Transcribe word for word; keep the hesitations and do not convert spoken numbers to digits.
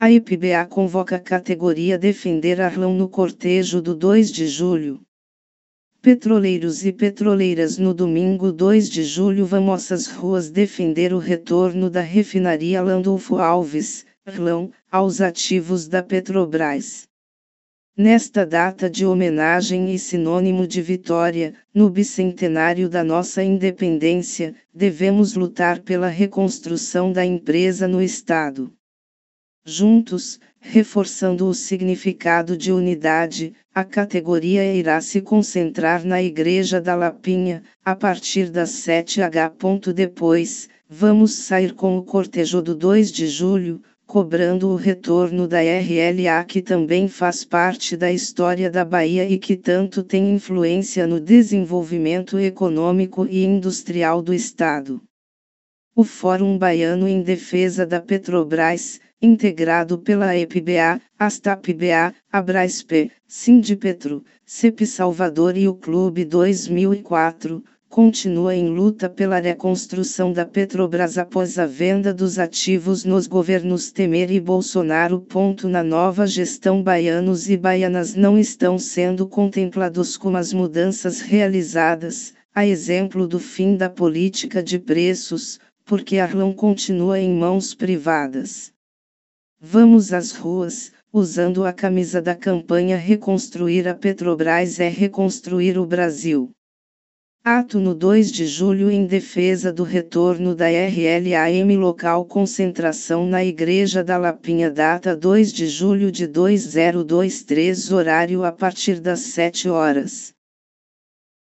A I P B A convoca a categoria Defender Arlão no cortejo do dois de julho. Petroleiros e petroleiras, no domingo dois de julho vamos às ruas defender o retorno da refinaria Landulfo Alves, Arlão, aos ativos da Petrobras. Nesta data de homenagem e sinônimo de vitória, no bicentenário da nossa independência, devemos lutar pela reconstrução da empresa no Estado. Juntos, reforçando o significado de unidade, a categoria irá se concentrar na Igreja da Lapinha, a partir das sete horas. Depois, vamos sair com o cortejo do dois de julho, cobrando o retorno da R L A, que também faz parte da história da Bahia e que tanto tem influência no desenvolvimento econômico e industrial do Estado. O Fórum Baiano em Defesa da Petrobras, integrado pela E P B A, Astap-B A, Abrasp, Sindipetro, CEP Salvador e o Clube dois mil e quatro, continua em luta pela reconstrução da Petrobras após a venda dos ativos nos governos Temer e Bolsonaro. Na nova gestão, baianos e baianas não estão sendo contemplados com as mudanças realizadas, a exemplo do fim da política de preços, porque Arlão continua em mãos privadas. Vamos às ruas, usando a camisa da campanha Reconstruir a Petrobras é reconstruir o Brasil. Ato no dois de julho em defesa do retorno da R L A M. Local: concentração na Igreja da Lapinha. Data dois de julho de dois mil e vinte e três. Horário a partir das sete horas.